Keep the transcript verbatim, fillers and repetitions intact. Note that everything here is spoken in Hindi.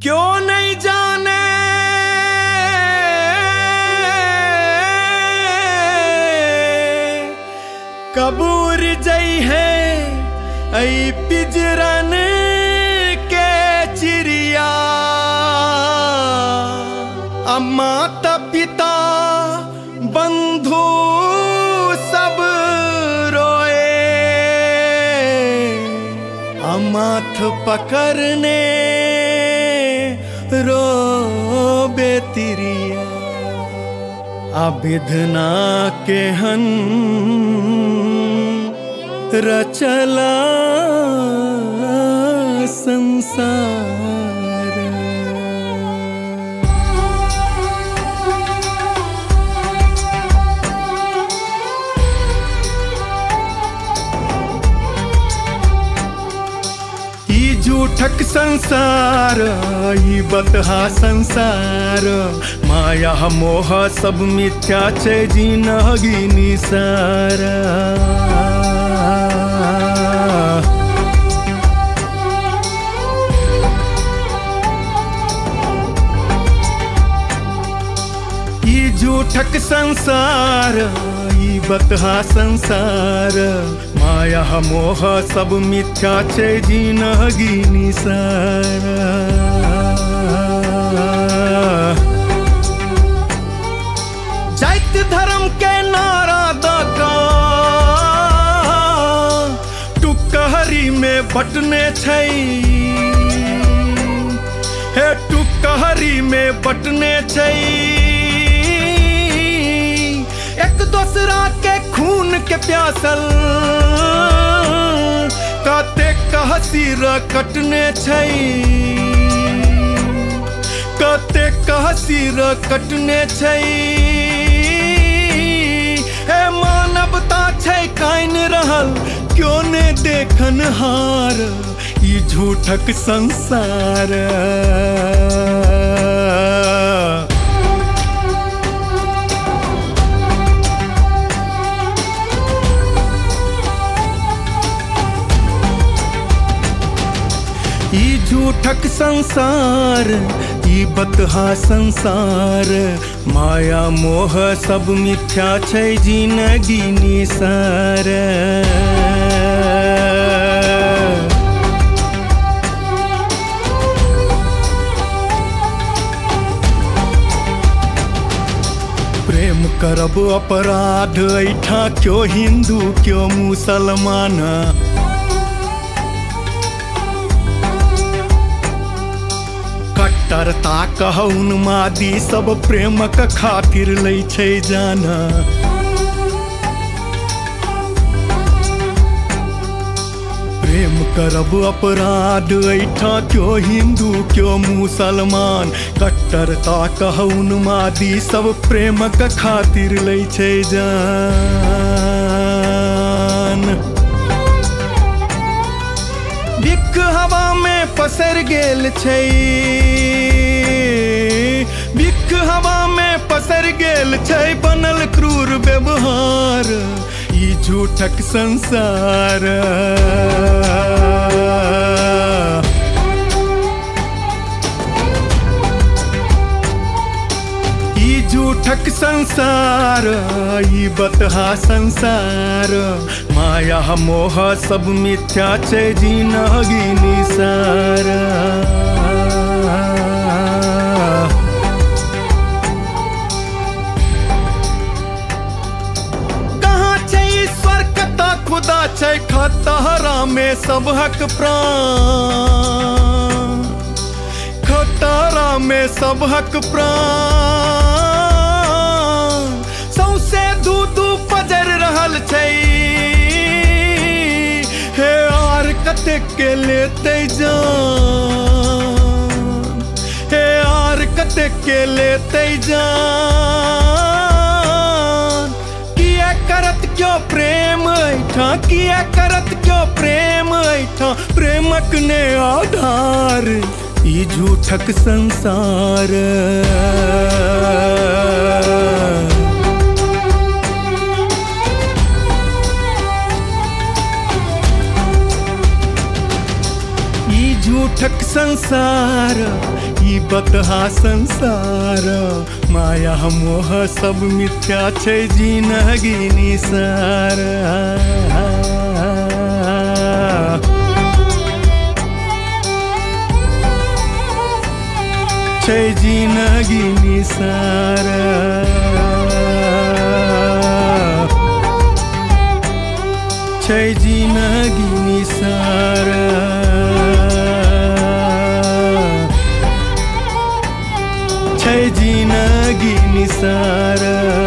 क्यों नहीं जाने कबूर जई है ऐ पिजरन के चिड़िया। माता पिता बंधु सब रोए, माथ पकड़ने रो बेतिरिया। अबिधना के हन रचला संसार। झूठक संसार ई बतहा संसार, माया मोह सब मिथ्या छे जिंदगी निसारा। ई झूठक संसार ई बतहा संसार, माया मोह सब मिथ्या छे जिंदगी निसारा। जात धर्म के नारा दका टुकहरी में बटने छै, हे टुकहरी में बटने छै। एक दूसरा के खून के प्यासल काते कहसीर कटने छै, काते कहसीर कटने छै। हे मानवता छै काइन रहल क्यों ने देखन हार, ई झूठक संसार। ई झूठक संसार ई बतहा संसार, माया मोह सब मिथ्या छै जिंदगी निसार। प्रेम करब अपराध ऐठा क्यों हिंदू क्यों मुसलमान। कट्टरता कहून मादी सब प्रेमक खातिर लै छै जाना। प्रेम करब अपराध ऐठा क्यों हिंदू क्यों मुसलमान। कट्टरता कहून मादी सब प्रेमक खातिर लै छै जान। बिख हवा में पसर गेल छै, बिख हवा में पसर गेल छै। बनल क्रूर व्यवहार ई झूठक संसार। ई झूठक संसार ई बतहा संसार, माया मोह सब मिथ्या छे जिंदगी निसारा। कहाँ छे ईश्वर कता खुदा छे, खतरा में सबहक प्राण। खतरा में सबहक प्राण, सौसे दू दू पजर रहल छै। हे आर कते के लेते जान, हे आर कते के लेते जान। किया करत क्यों प्रेम ऐठा, किया करत क्यों प्रेम ऐठा। प्रेमक ने आधार ई झूठक संसार। झूठक संसार स्वतः संसार माया मोह सब मिथ्या छै जिंदगी निसार छै जिंदगी निसार छै जिंदगी निसार छै जिंदगी निसार।